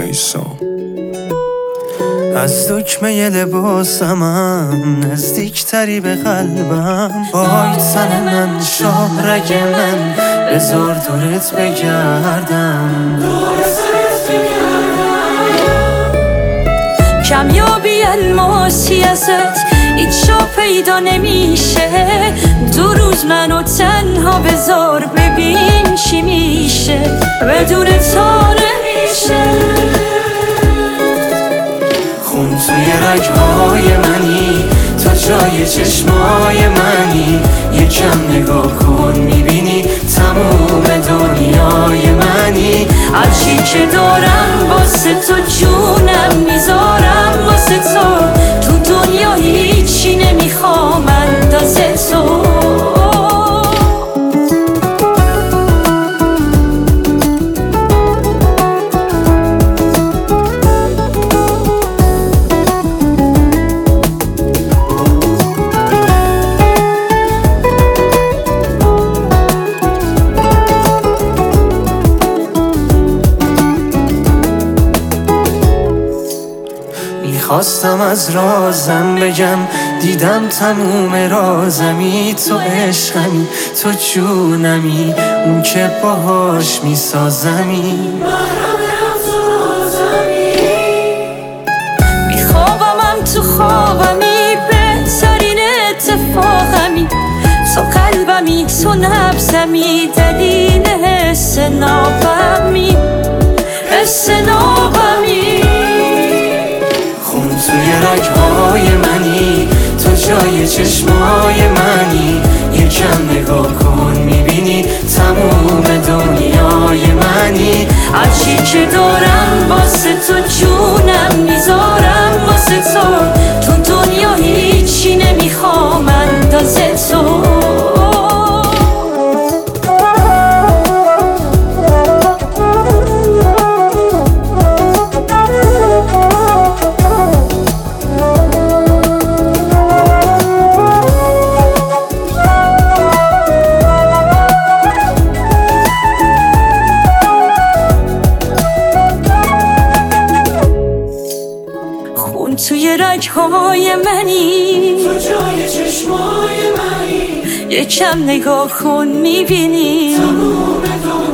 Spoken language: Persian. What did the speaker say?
نیستم. از دکمه لباسمم نزدیکتری به قلبم، باید تن من شاهرگ من بذار دورت بگردم. کمیابی الماسی ازت هیچ جا پیدا نمیشه، 2 روز منو تنها بذار ببین چی میشه، بدون تو نمیشه. خون توی رگهای منی، تو جای چشمای منی، یکم نگاه کن میبینی تموم دنیای منی. هرچی که دارم واسه تو جونم میذارم، واسه تو دنیا هیچی نمیخوام اندازه تو. خواستم از رازم بگم، دیدم تموم رازمی، تو عشقمی، تو جونمی، اون که باهاش میسازمی. میخوابمم تو خوابمی، بهترین اتفاقمی، تو قلبمی، تو نبزمی، دلیل حس نابمی، حس نابمی. توی رگهای منی، تو جای چشمای منی، یکم نگاه کن میبینی تموم دنیای منی. هرچی که دارم واسه تو جونم میذارم، واسه تو دنیا هیچی نمیخوام اندازه تو. توی رگهای منی، تو جای چشمای منی، یکم نگاه کن میبینی تموم